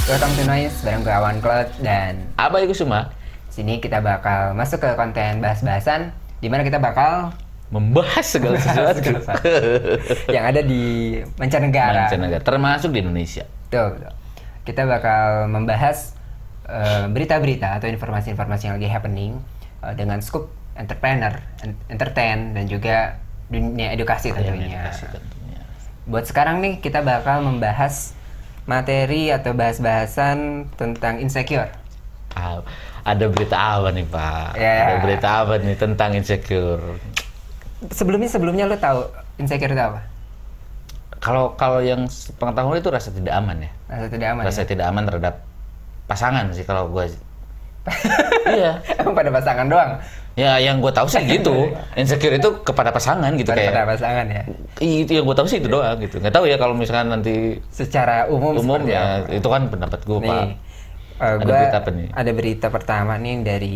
Welcome to Noise bareng gue Awan Cloud dan Apa itu semua? sini kita bakal masuk ke konten bahas-bahasan di mana kita bakal Membahas segala sesuatu yang ada di mancanegara. termasuk di Indonesia. Betul. Kita bakal membahas berita-berita atau informasi-informasi yang lagi happening dengan scoop entrepreneur, entertain dan juga dunia edukasi tentunya. Buat sekarang nih kita bakal membahas materi atau bahas-bahasan tentang insecure. Ada berita apa nih Pak? Yeah. Ada berita apa nih tentang insecure? Sebelumnya lo tahu insecure itu apa? Kalau yang pengetahuan itu rasa tidak aman ya. Rasa tidak aman. Rasa Ya? tidak aman terhadap pasangan sih kalau gue. Iya. Emang pada pasangan doang. Ya yang gue tahu sih gitu. Insecure itu kepada pasangan gitu kayak. Pada pasangan ya. Itu yang gue tahu sih itu doang gitu. Nggak tahu ya kalau misalkan nanti Secara umum seperti ya apa? itu kan pendapat gue Pak. Nih, Ada berita apa nih? Ada berita pertama nih dari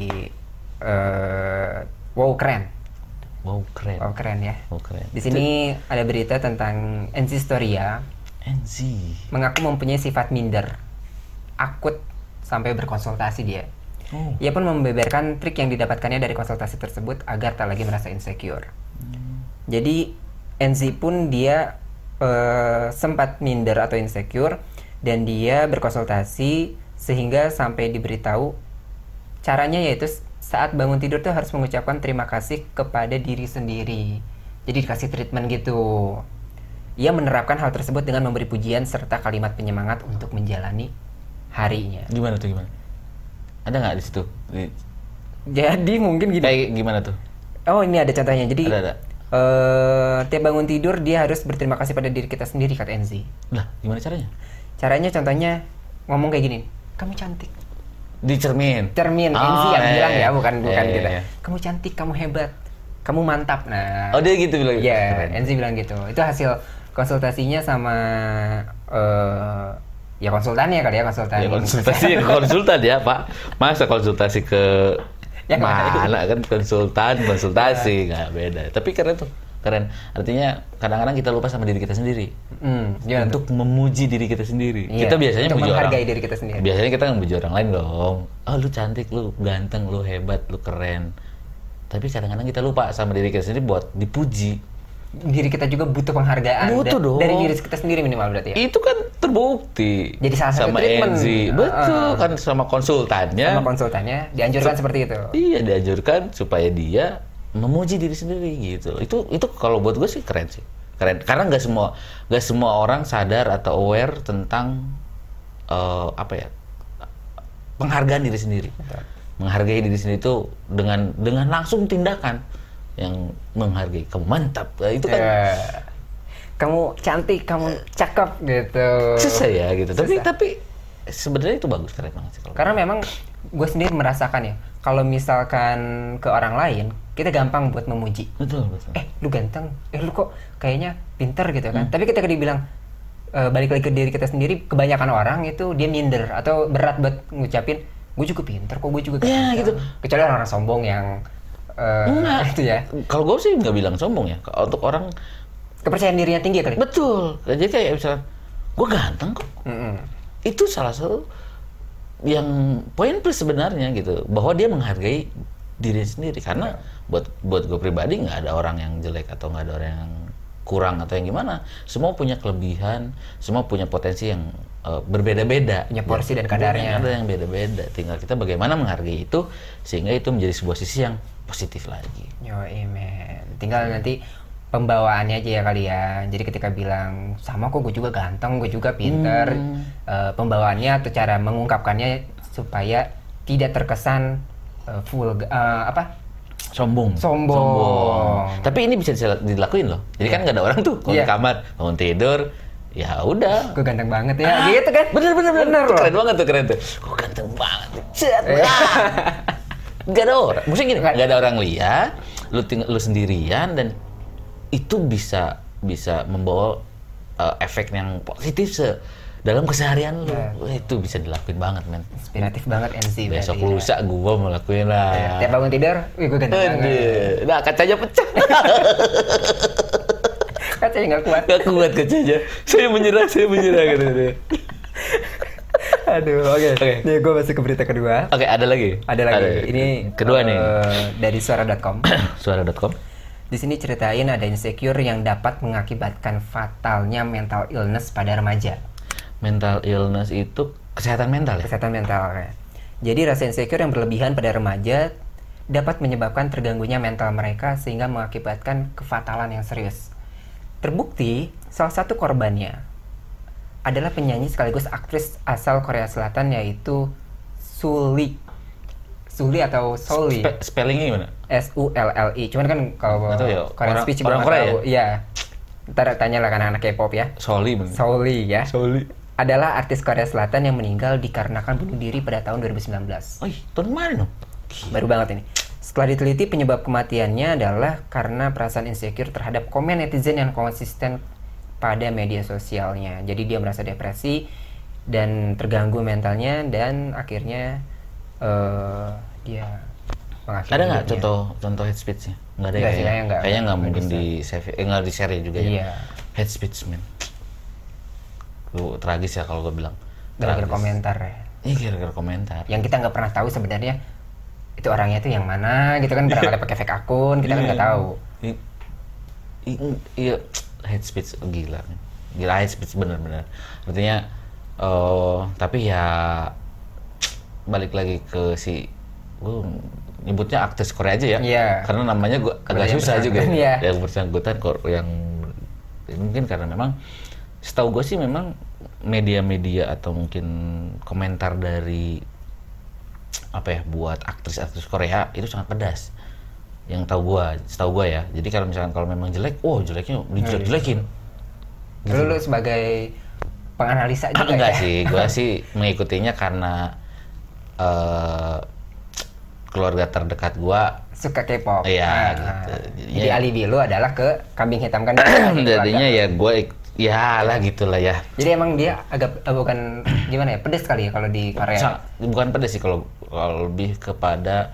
Wow Keren. Wow keren. Wow Keren ya. Wow keren. Di sini ada berita tentang Enzi Storia NZ. mengaku mempunyai sifat minder, akut sampai berkonsultasi dia. Oh. Ia pun membeberkan trik yang didapatkannya dari konsultasi tersebut agar tak lagi merasa insecure. Jadi Enzi pun dia sempat minder atau insecure dan dia berkonsultasi sehingga sampai diberitahu caranya yaitu saat bangun tidur tuh harus mengucapkan terima kasih kepada diri sendiri. Jadi dikasih treatment gitu. Ia menerapkan hal tersebut dengan memberi pujian serta kalimat penyemangat untuk menjalani harinya. Gimana tuh gimana? Ada nggak di situ? Jadi mungkin gini. Kayak gimana tuh? Oh ini ada contohnya. Jadi Ada. tiap bangun tidur dia harus berterima kasih pada diri kita sendiri kata Enzi. Lah, gimana caranya? Caranya contohnya ngomong kayak gini. Kamu cantik. Di cermin. Cermin Enzi yang bilang ya, bukan kita. Iya. Kamu cantik, kamu hebat, kamu mantap. Nah. Oh dia gitu bilang. Iya, Keren. Enzi bilang gitu. Itu hasil konsultasinya sama ya konsultannya kali ya, konsultan. Ya konsultasi ke konsultan ya Pak. Masa konsultasi ke Ya, mana kan konsultasi nggak beda. Tapi keren tuh. Keren. Artinya kadang-kadang kita lupa sama diri kita sendiri. Gimana tuh? Untuk memuji diri kita sendiri. Iya, Kita biasanya untuk muji menghargai orang. diri kita sendiri. Biasanya kita ngemuji orang lain dong. Oh lu cantik, lu ganteng, lu hebat, lu keren. Tapi kadang-kadang kita lupa sama diri kita sendiri buat dipuji. Diri kita juga butuh penghargaan. Butuh dong. Dari diri kita sendiri minimal berarti ya. Itu kan terbukti. Jadi salah satu sama treatment. Enzi. Betul kan sama konsultannya. Sama konsultannya dianjurkan seperti itu. Iya dianjurkan supaya dia memuji diri sendiri gitu. Itu kalau buat gue sih keren sih. Keren. Karena nggak semua orang sadar atau aware tentang penghargaan diri sendiri. Betul. Menghargai diri sendiri itu dengan langsung tindakan yang menghargai. Kamu mantap. Nah, itu kan Kamu cantik, kamu cakep gitu. susah ya gitu. Susah. Tapi sebenarnya itu bagus, keren banget sih kalau. Karena memang gue sendiri merasakan ya, kalau misalkan ke orang lain, kita gampang buat memuji. Betul. Lu ganteng, lu kok kayaknya pinter gitu kan. Tapi ketika dibilang balik lagi ke diri kita sendiri, kebanyakan orang itu dia minder atau berat buat ngucapin, gue juga pinter kok, gue juga ganteng. Ya, gitu. Kecuali orang-orang sombong yang Enggak. itu ya. Kalau gue sih nggak bilang sombong ya. Untuk orang Kepercayaan dirinya tinggi kali. betul. Jadi kayak misalnya gue ganteng kok. Itu salah satu yang poin plus sebenarnya gitu. Bahwa dia menghargai diri sendiri. Karena buat gue pribadi nggak ada orang yang jelek atau nggak ada orang yang kurang atau yang gimana. Semua punya kelebihan, semua punya potensi yang berbeda-beda. Punya porsi dan kadarnya. Ada yang beda-beda. Tinggal kita bagaimana menghargai itu sehingga itu menjadi sebuah sisi yang positif lagi. Yoi men, tinggal nanti pembawaannya aja ya kali ya. Jadi ketika bilang sama kok gue juga ganteng, gue juga pinter, pembawaannya atau cara mengungkapkannya supaya tidak terkesan Sombong. Tapi ini bisa dilakuin loh. Jadi kan nggak ada orang tuh kalau di kamar bangun tidur, ya udah. Gue ganteng banget ya, gitu kan? Bener loh. Keren banget tuh. Gue ganteng banget. Gak ada orang. Maksudnya gini, gak ada orang lihat. Lu sendirian dan itu bisa membawa efek yang positif dalam keseharian lu. Itu bisa dilakuin banget, men. Inspiratif banget Enzi. Besok lusa gue mau lakuin lah. Tiap bangun tidur, wih gue ganteng banget. Nah, kacanya pecah. Kacanya nggak kuat. Gak kuat kacanya. Saya menyerah gitu. Aduh, oke. Nih gue masuk ke berita kedua. Oke, ada lagi. Ini kedua nih. Dari suara.com. Suara.com. Di sini ceritain ada insecure yang dapat mengakibatkan fatalnya mental illness pada remaja. Mental illness itu kesehatan mental ya? Kesehatan mental. Ya. Jadi rasa insecure yang berlebihan pada remaja dapat menyebabkan terganggunya mental mereka sehingga mengakibatkan kefatalan yang serius. Terbukti, salah satu korbannya adalah penyanyi sekaligus aktris asal Korea Selatan yaitu Sulli atau Sulli. Spellingnya gimana? Sulli. Cuman kan kalau Korean speech orang Korea tahu. Iya. Ntar tanyalah kan anak K-pop ya. Sulli ya. Sulli adalah artis Korea Selatan yang meninggal dikarenakan bunuh diri pada tahun 2019. Oh, tahun kemarin dong. Baru banget ini. Setelah diteliti, penyebab kematiannya adalah karena perasaan insecure terhadap komen netizen yang konsisten pada media sosialnya. Jadi dia merasa depresi dan terganggu mentalnya dan akhirnya dia mengakhiri. Ada nggak contoh hate speech-nya? Nggak ada ya? Kayaknya nggak mungkin nggak di share juga ya. Iya. Hate speech, man. Lu tragis ya kalau gue bilang. Gara-gara komentar ya. Iya, gara-gara komentar. Yang kita nggak pernah tahu sebenarnya itu orangnya tuh yang mana gitu kan, barangkali pakai fake akun, kita kan nggak tahu. Iya, hate speech gila hate speech bener-bener. Artinya tapi ya balik lagi ke gue nyebutnya aktris Korea aja ya. Iya. Karena namanya gue agak susah juga. Iya. Yang bersangkutan yang mungkin karena memang setahu gue sih memang media-media atau mungkin komentar dari buat aktris-aktris Korea itu sangat pedas. Yang setahu gue ya. Jadi kalau misalkan kalau memang jelek, jeleknya dijelek-jelekin. Gitu. Lu sebagai penganalisa juga enggak ya? sih, gue sih mengikutinya karena keluarga terdekat gue suka K-pop. Iya, gitu. Jadi alibi lu adalah ke kambing hitam kan? Jadinya ya gue lah gitulah ya. Jadi emang dia agak bukan gimana ya, pedes kali ya kalau di Korea. Bukan pedes sih, kalau lebih kepada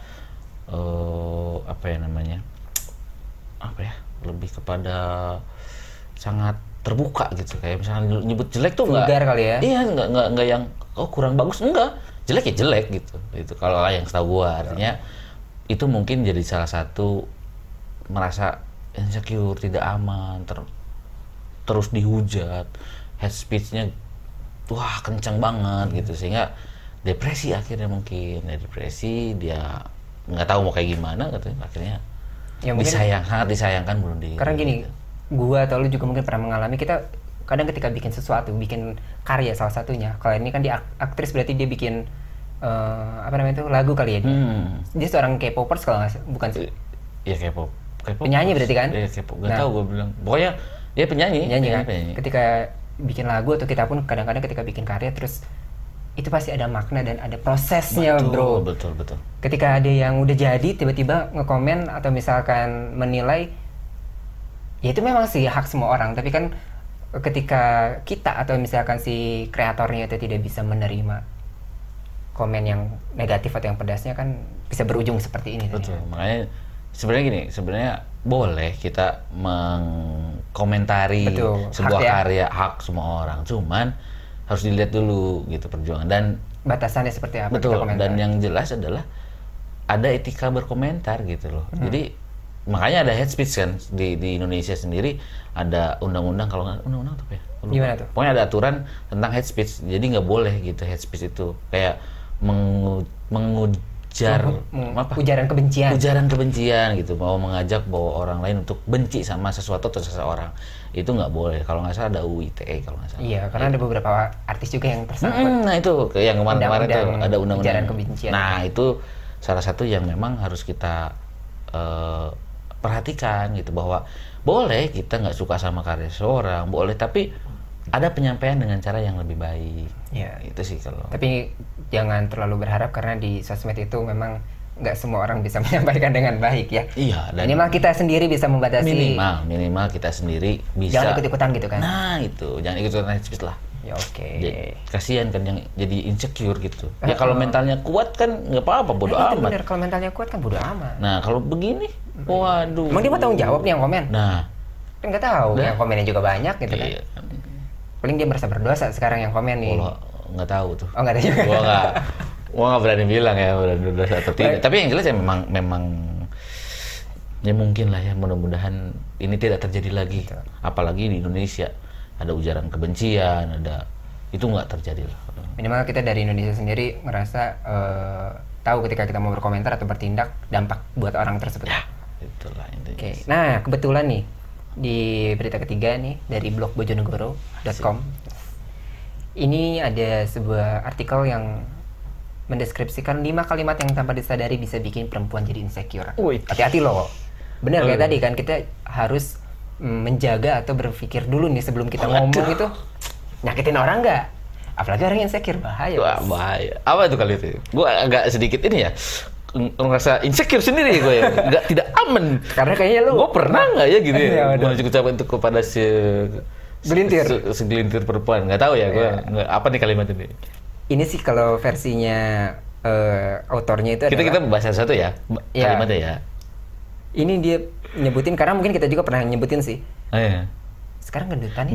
lebih kepada sangat terbuka gitu. Kayak misalnya nyebut jelek tuh vulgar kali ya. Iya, enggak yang kurang bagus, enggak. Jelek ya jelek gitu. Itu kalau yang setahu gua, artinya itu mungkin jadi salah satu merasa insecure, tidak aman, terus dihujat, hate speech-nya wah kencang banget gitu, sehingga depresi akhirnya mungkin. Depresi, dia nggak tahu mau kayak gimana katanya, akhirnya ya, sangat disayangkan bunuh diri. Karena gini, gua atau lu juga mungkin pernah mengalami, kita kadang ketika bikin sesuatu, bikin karya salah satunya. Kalau ini kan dia aktris, berarti dia bikin lagu kali ya dia. Dia seorang K-popers kalau nggak, bukan sih? Iya, K-pop. Penyanyi berarti kan? Iya, K-pop. Nggak tahu gue bilang. Pokoknya dia penyanyi kan? Penyanyi. Ketika bikin lagu atau kita pun kadang-kadang ketika bikin karya, terus itu pasti ada makna dan ada prosesnya, bro. Betul. Ketika ada yang udah jadi tiba-tiba ngekomen atau misalkan menilai, ya itu memang sih hak semua orang. Tapi kan ketika kita atau misalkan si kreatornya itu tidak bisa menerima komen yang negatif atau yang pedasnya, kan bisa berujung seperti ini. Betul. Makanya sebenarnya boleh kita mengkomentari sebuah karya, hak semua orang. Cuman harus dilihat dulu gitu perjuangan dan batasannya seperti apa. Betul. Dan yang jelas adalah ada etika berkomentar gitu loh. Jadi makanya ada hate speech kan di Indonesia sendiri, ada undang-undang, kalau nggak undang-undang apa ya? Gimana tuh? Pokoknya ada aturan tentang hate speech. Jadi nggak boleh gitu hate speech itu kayak ujaran kebencian gitu, mau mengajak bahwa orang lain untuk benci sama sesuatu atau seseorang, itu nggak boleh. Kalau nggak salah ada UU ITE kalau nggak salah. Iya, karena ada beberapa artis juga yang tersangkut. Nah itu yang kemarin itu ada undang-undang ujaran kebencian. Nah itu salah satu yang memang harus kita perhatikan gitu, bahwa boleh kita nggak suka sama karya seorang, boleh, tapi ada penyampaian dengan cara yang lebih baik. Ya. Itu sih kalau. Tapi jangan terlalu berharap, karena di sosmed itu memang nggak semua orang bisa menyampaikan dengan baik ya. Iya. Dan minimal kita sendiri bisa membatasi. Minimal kita sendiri bisa. Jangan ikut-ikutan gitu kan. Nah itu, jangan ikut-ikutan hate lah. Ya oke. Kasihan kan yang jadi insecure gitu. Ya kalau mentalnya kuat kan nggak apa-apa, bodo amat. Bener, kalau mentalnya kuat kan bodo amat. Nah kalau begini, waduh. Emang dia mau tanggung jawab nih yang komen? Nah. Kan nggak tahu, yang komennya juga banyak gitu kan. Iya. Paling dia merasa berdosa sekarang yang komen nih. nggak tahu tuh. Oh, nggak ada juga. Gua nggak berani bilang ya udah atau tidak. Tapi yang jelas ya memang ya mungkin lah ya, mudah-mudahan ini tidak terjadi lagi. Betul. Apalagi di Indonesia ada ujaran kebencian, itu nggak terjadi lah. Minimal kita dari Indonesia sendiri ngerasa tahu ketika kita mau berkomentar atau bertindak dampak buat orang tersebut. Ya, itulah intinya. Oke. Nah, kebetulan nih di berita ketiga nih dari blog bojonegoro.com. Ini ada sebuah artikel yang mendeskripsikan 5 kalimat yang tanpa disadari bisa bikin perempuan jadi insecure. Hati-hati loh. Bener kayak tadi kan, kita harus menjaga atau berpikir dulu nih sebelum kita ngomong itu nyakitin orang nggak? Apalagi orang insecure, bahaya. Wah, bahaya. Apa itu kali itu? Gue agak sedikit ini ya, ngerasa insecure sendiri gue ya, tidak aman. Karena kayaknya lu gue pernah nggak ya gitu ya, Iya, gue ucapkan itu kepada segelintir perempuan, nggak tahu ya gue apa nih kalimat ini. Ini sih kalau versinya autornya itu Kita bahas satu ya, kalimatnya ya. Ini dia nyebutin, karena mungkin kita juga pernah nyebutin sih. Iya. Sekarang gendutan ya?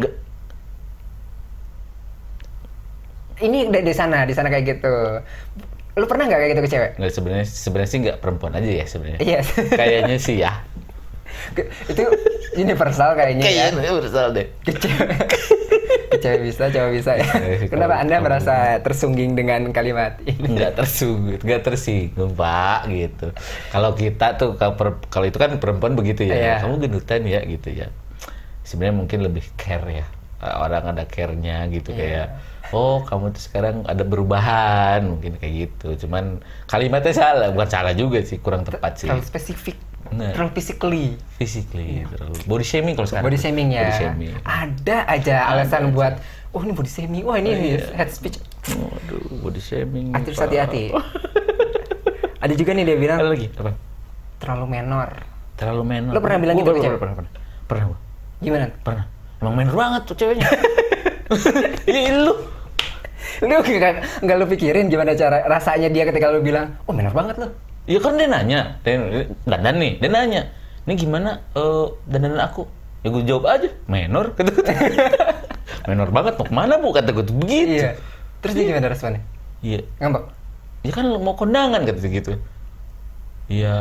Ini di sana kayak gitu. Lu pernah nggak kayak gitu ke cewek? Nggak, sebenarnya sih nggak perempuan aja ya sebenarnya. Iya. Kayaknya sih ya. Itu universal kayaknya ya. Kayaknya universal deh. Ke cewek bisa, cowok bisa ya. Kenapa Anda merasa tersungging dengan kalimat ini? Nggak tersinggung Pak gitu. Kalau kita tuh kalau itu kan perempuan begitu ya. Iya. Kamu gendutan ya gitu ya. Sebenarnya mungkin lebih care ya. Orang ada care-nya gitu kayak, oh kamu tuh sekarang ada perubahan mungkin kayak gitu. Cuman kalimatnya salah, bukan salah juga sih, kurang tepat sih. Terlalu spesifik. Bener. Terlalu physically. Terlalu body shaming kalau sekarang. Body shaming ya. Body shaming. Ada aja alasan buat, oh ini body shaming, wah ini head speech. Waduh, body shaming. Terus hati-hati. Ada juga nih dia bilang, Ada lagi apa? terlalu menor. Terlalu menor. Lo pernah bilang gitu ke cewek? Pernah gua. Gimana? Pernah. Emang menor banget tuh ceweknya. Ih, lu nggak lu pikirin gimana cara rasanya dia ketika lu bilang, oh menor banget lo. Iya kan dia nanya, dandan nih, dia nanya, ini gimana dandanan aku? Ya gue jawab aja, menor, kata gue. Menor banget, mau kemana bu? Kata gue tuh begitu. Iya. Terus dia gimana responnya? Iya. Ngambek? Ya kan mau kondangan kata dia gitu. Iya.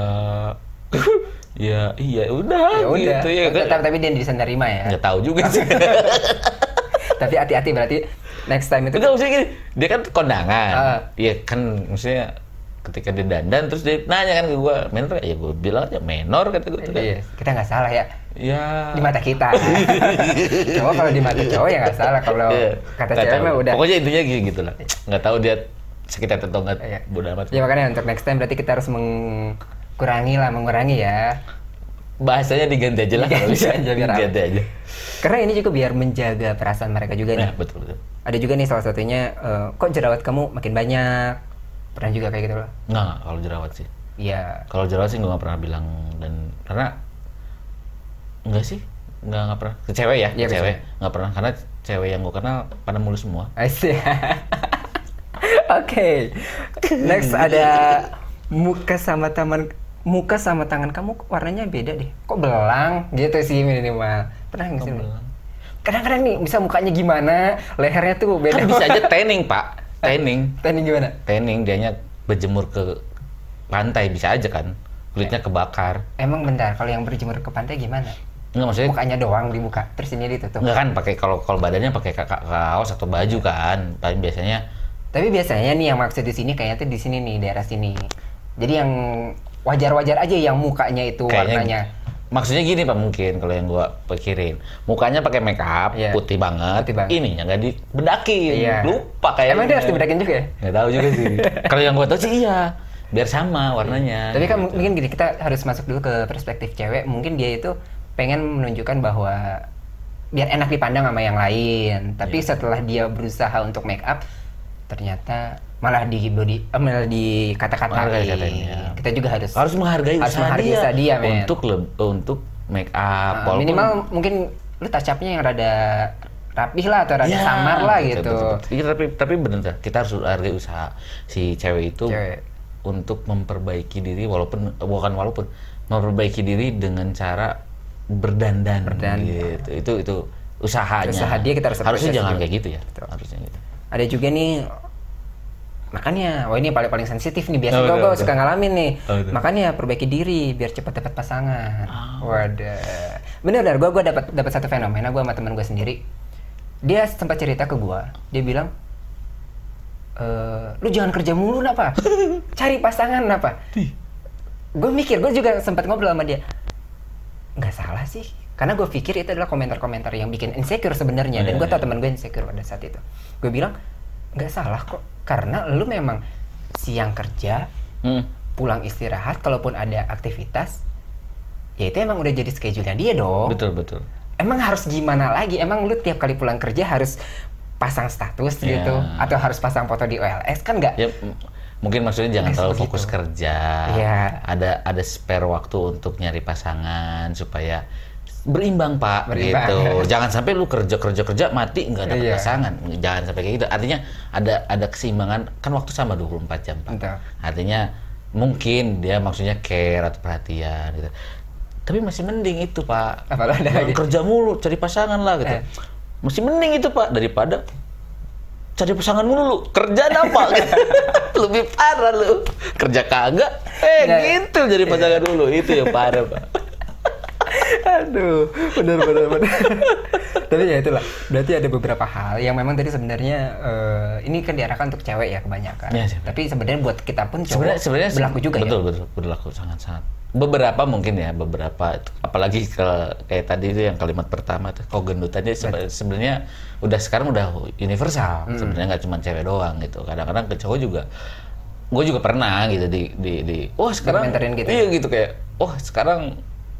Iya udah gitu ya kan. Tapi dia bisa nerima ya. Nggak tahu juga sih. Tapi hati-hati berarti next time itu. Enggak, maksudnya gini, dia kan kondangan. Iya kan, maksudnya ketika dia dandan terus dia nanya kan ke gue, menor? Ya gue bilang aja menor kata gue. Iya, kita nggak salah ya. Ya. Di mata kita. Cowok kalau di mata cowok ya nggak salah, kalau kata cewek mah udah. Pokoknya intinya gitu lah. Nggak tahu dia sakit hati atau nggak. Iya. Bodoh amat. Ya makanya untuk next time berarti kita harus mengurangi ya. Bahasanya diganti aja lah kalau bisa. Diganti aja. Karena ini juga biar menjaga perasaan mereka juga nih. Nah, betul. Ada juga nih salah satunya, kok jerawat kamu makin banyak. Pernah juga kayak gitu loh? Nggak, kalau jerawat sih. Iya. Kalau jerawat sih gue nggak pernah bilang, dan karena nggak sih, nggak pernah. Ke cewek ya, Iya, cewek nggak pernah, karena cewek yang gue kenal pada mulus semua. Asik. Oke. Next ada muka sama tangan kamu warnanya beda deh. Kok belang? Gitu sih minimal. Pernah nggak sih? Kadang-kadang nih bisa mukanya gimana, lehernya tuh beda. Kan bisa aja tanning Pak. Tanning gimana? Tanning dianya berjemur ke pantai bisa aja kan, kulitnya kebakar. Emang bentar, kalau yang berjemur ke pantai gimana? Enggak, maksudnya mukanya doang dibuka, terus ini ditutup. Enggak kan, pakai kalau badannya pakai kaos atau baju kan, paling biasanya. Tapi biasanya nih yang maksud di sini kayaknya tuh di sini nih, daerah sini. Jadi yang wajar-wajar aja yang mukanya itu kayaknya, warnanya. Maksudnya gini Pak, mungkin kalau yang gua pikirin, mukanya pakai make up, putih banget. Ininya nggak dibedakin. Lupa kayaknya. Emang dia harus dibedakin juga ya? Nggak tahu juga sih. Kalau yang gua tahu sih iya, biar sama warnanya. Tapi kan mungkin gini, kita harus masuk dulu ke perspektif cewek. Mungkin dia itu pengen menunjukkan bahwa biar enak dipandang sama yang lain. Tapi setelah dia berusaha untuk make up, ternyata malah dikata-katain. Kita juga harus menghargai usaha dia untuk make up. Minimal mungkin lu touch up-nya yang rada rapih lah atau rada samar lah gitu. Iya, tapi benar, kita harus hargai usaha si cewek itu untuk memperbaiki diri, memperbaiki diri dengan cara berdandan. Gitu. Itu usahanya. Usaha dia kita harusnya jangan kayak gitu ya. Harusnya gitu. Ada juga nih, makanya, ini paling sensitif nih, biasanya gue suka ngalamin nih. Makanya perbaiki diri biar cepat dapat pasangan. Waduh. Bener, gue dapat satu fenomena, gue sama teman gue sendiri. Dia sempat cerita ke gue, dia bilang, lu jangan kerja mulu apa? Cari pasangan apa? Gue mikir, gue juga sempat ngobrol sama dia. Nggak salah sih, karena gue pikir itu adalah komentar-komentar yang bikin insecure sebenarnya. Dan gue tau teman gue insecure pada saat itu. Gue bilang, nggak salah kok, karena lu memang siang kerja, pulang istirahat, kalaupun ada aktivitas, ya itu emang udah jadi schedule-nya dia dong. Betul. Emang harus gimana lagi? Emang lu tiap kali pulang kerja harus pasang status gitu? Atau harus pasang foto di OLX? Kan nggak? Ya, mungkin maksudnya jangan terlalu fokus kerja. Ada spare waktu untuk nyari pasangan supaya berimbang, Pak. Gitu. Jangan sampai lu kerja mati nggak dapet pasangan. Jangan sampai kayak gitu. Artinya ada keseimbangan, kan waktu sama 24 jam, Pak. Betul. Artinya mungkin dia maksudnya care atau perhatian gitu. Tapi masih mending itu, Pak. Jangan kerja mulu, cari pasangan lah gitu. Masih mending itu, Pak, daripada cari pasangan mulu lu. Kerjaan apa? Lebih parah lu. Kerja kagak. Gitu jadi pasangan dulu. Itu yang parah, Pak. Aduh, benar. Tapi ya itulah. Berarti ada beberapa hal yang memang tadi sebenarnya ini kan diarahkan untuk cewek ya kebanyakan. Tapi sebenarnya buat kita pun cowok sebenarnya berlaku juga. Betul, berlaku sangat-sangat. Beberapa mungkin ya, apalagi kayak tadi itu yang kalimat pertama tuh, kok gendutannya sebenarnya sekarang udah universal. Sebenarnya nggak cuma cewek doang gitu. Kadang-kadang ke cowok juga. Gue juga pernah gitu di sekarang gitu. Iya gitu kayak sekarang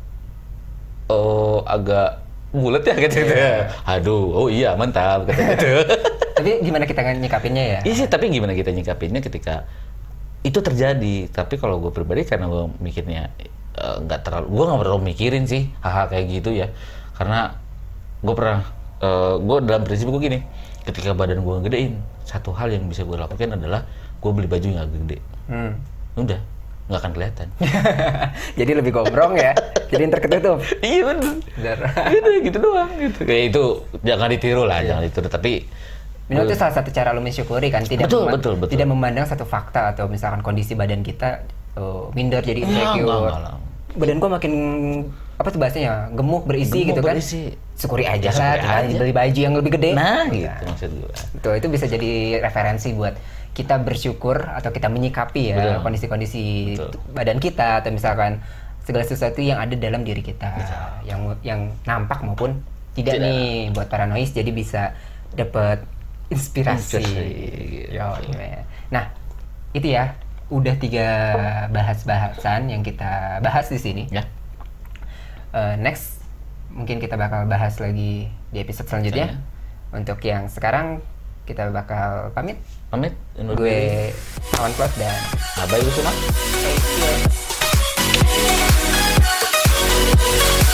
agak bulet ya gitu. Aduh, iya mantap gitu. Tapi gimana kita nyikapinnya ya? Iya sih, tapi gimana kita nyikapinnya ketika itu terjadi. Tapi kalau gue pribadi, karena gue mikirnya gue nggak terlalu mikirin sih hal-hal kayak gitu ya, karena gue dalam prinsip gue gini, ketika badan gue gedein, satu hal yang bisa gue lakukan adalah gue beli baju yang agak gede. Udah nggak akan kelihatan. Jadi lebih gombrong ya, jadi terketutup. Iya bener. gitu doang gitu. Kayak itu jangan ditiru lah, jangan ditiru. Tapi itu salah satu cara lu mensyukuri kan, tidak betul. Tidak memandang satu fakta atau misalkan kondisi badan kita minder jadi insecure. Badan gua makin bahasanya gemuk berisi gitu kan. Syukuri aja lah, beli baju yang lebih gede. Nah, gitu maksud gua. Itu bisa jadi referensi buat kita bersyukur atau kita menyikapi ya kondisi-kondisi badan kita, atau misalkan segala sesuatu yang ada dalam diri kita, yang nampak maupun tidak nih, buat para noise jadi bisa dapat inspirasi. Nah, itu ya, udah 3 bahasan yang kita bahas di sini. Ya. Next, mungkin kita bakal bahas lagi di episode selanjutnya. Untuk yang sekarang kita bakal pamit. Gue Awan Plot dan Abai Usuma. Okay,